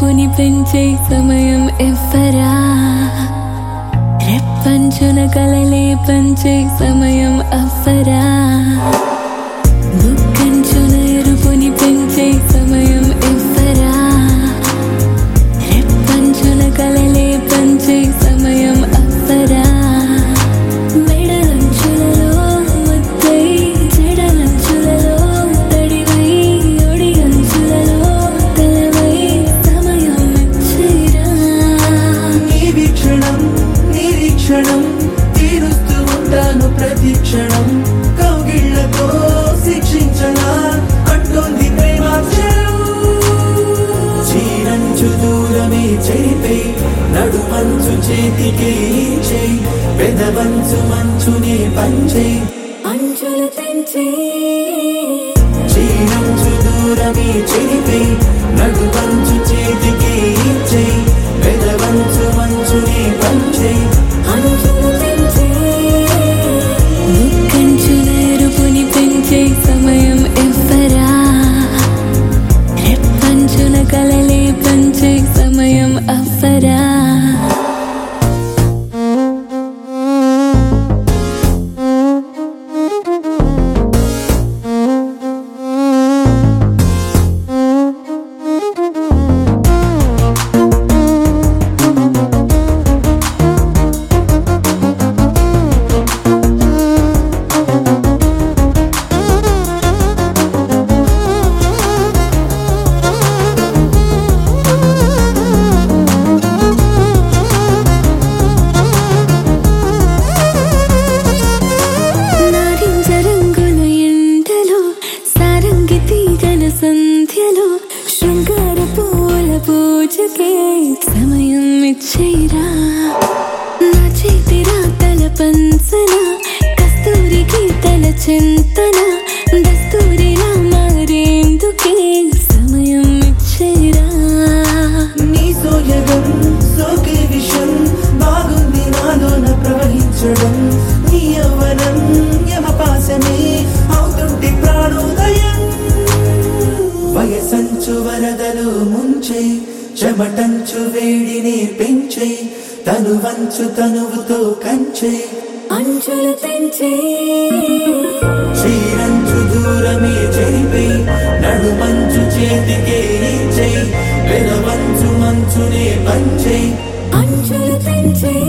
ఎరుపుని పెంచే సమయం ఎవ్వరా రెప్పంచున కలలే పంచే సమయం అవ్వరా బుక్కంచున ఎరుపుని పెంచే సమయం ఎవ్వరా రెప్పంచున కలలే పంచే సమయం అవ్వరా మెడలంచులలో ముద్దై చెడలంచులలో తడివై ఒడిగంచులలో తలవై సమయం ఇచ్చేరా నీ వీక్షణం నిరీక్షణం తీరుస్తూ ఉంటాను ప్రతి క్షణం కౌగిళ్లతో శిక్షించనా అంటోంది ప్రేమాక్షరం చీరంచు దూరమే చెరిపే నడుమంచు చేతికే చేయి పెదవంచు మంచునే పంచే అంచులు తెంచే చీరంచు దూరమే చెరిపే నడుమంచు చేతికే చేయి పెదవంచు మంచునే పంచే అంచులు తెంచే బుక్కంచున ఎరుపుని పెంచే సమయం ఎవ్వరా రెప్పంచున కలలే పంచే సమయం అవ్వరా సంధ్యలో శృంగార పూల పూజకే సమయం ఇచ్చేరా నా చేతి రాతల పంచన కస్తూరికి తల చింతన దస్తూరిలా మారేందుకే సమయం ఇచ్చేరా నీ సోయగం సోకే విషం బాగుంది నాలోన ప్రవహించడం నీ యవ్వనం యమపాసమే అవుతుంటే ప్రాణోదయం వయసంచు వరదలు ముంచే చెమటంచు వేడిని పెంచే తనువంచు తనువుతో కంచే అంచులు తెంచే చీరంచు దూరమే చెరిపే నడుమంచు చేతికే ఇచ్చే పెదవంచు మంచునే పంచే అంచులు తెంచే